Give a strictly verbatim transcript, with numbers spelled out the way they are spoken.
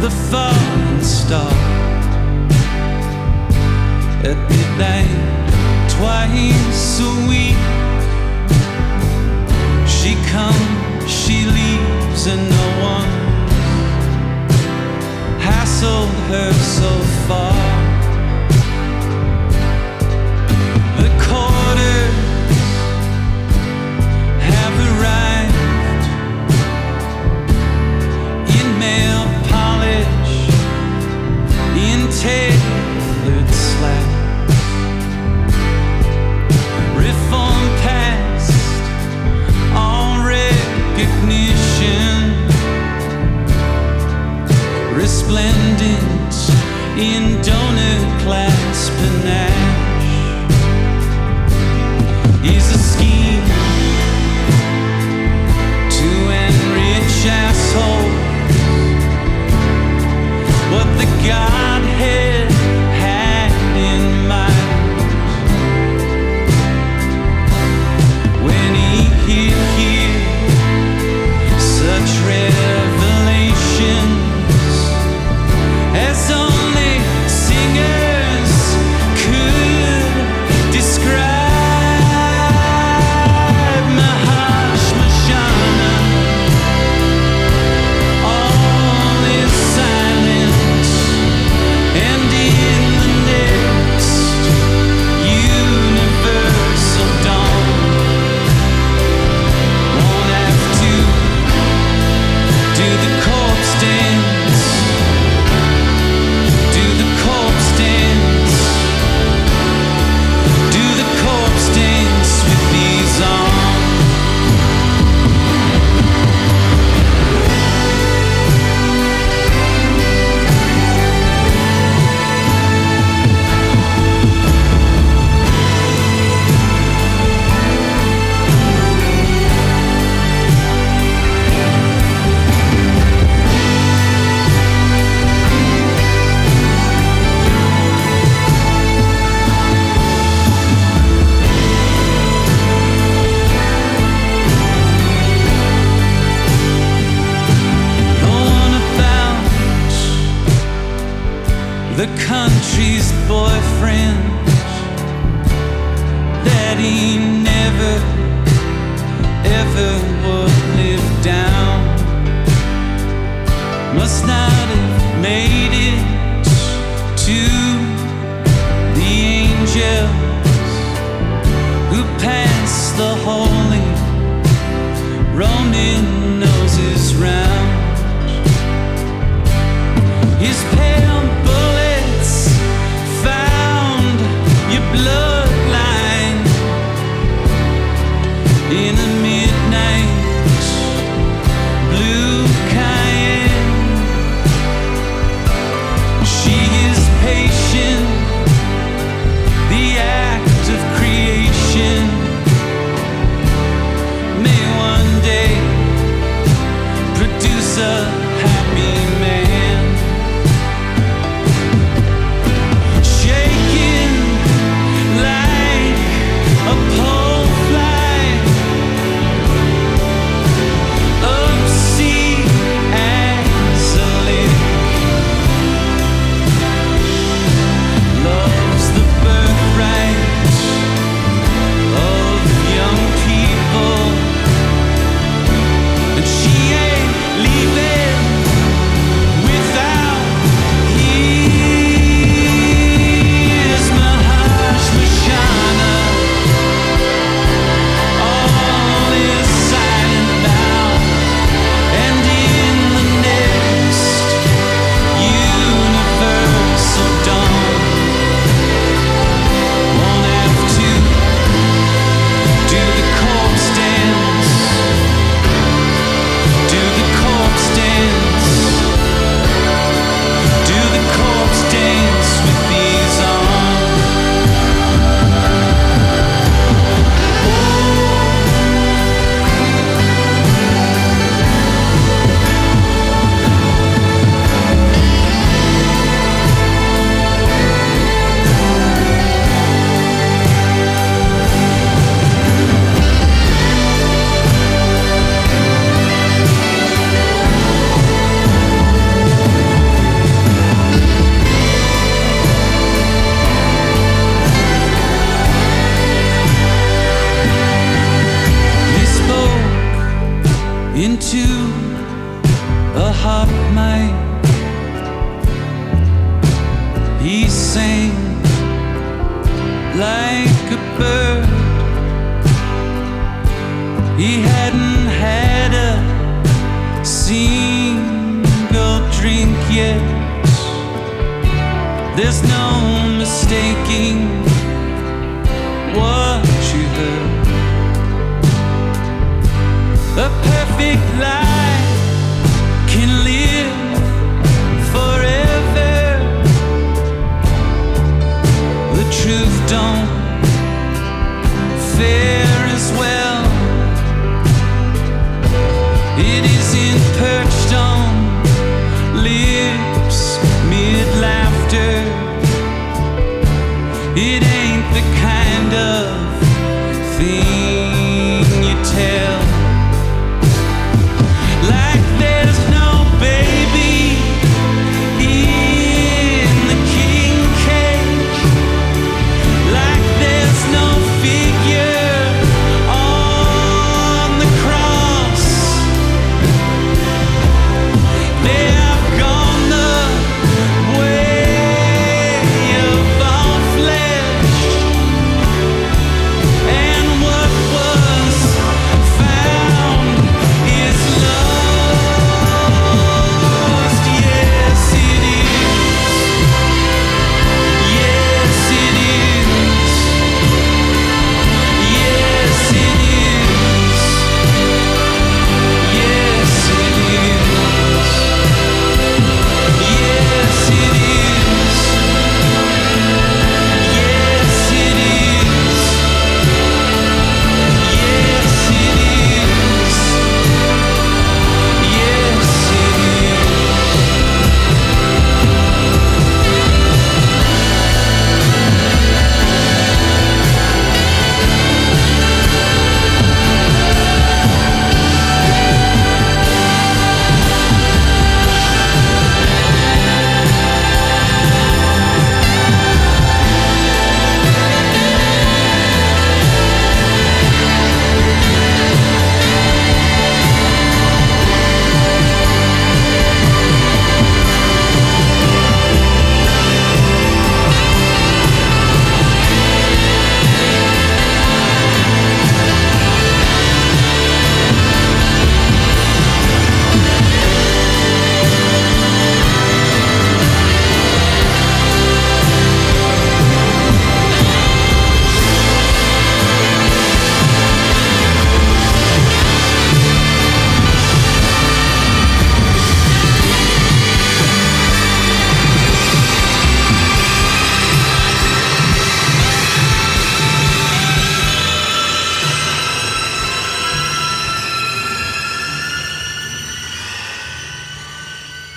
the falling star at midnight twice a week. She comes, she leaves, and no one hassled her so far. The quarters have arrived in mail polish, in tailored slacks. Reform past all recognition, resplendent in donor class panache. Is a scheme to enrich assholes. What the Godhead had in mind when he hid here such revelations as only singers could describe. The country's boyfriend that he never, ever would live down must not have made it to the angels who pass the holy Roman noses round. His pale bullets found your bloodline in a midnight blue Cayenne. She is patient, the act of creation may one day produce a happy man. A pole fly up sea as a lake loves the birthright of young people, and she ain't leaving heart might. He sang like a bird. He hadn't had a single drink yet. There's no mistaking what you heard. A perfect life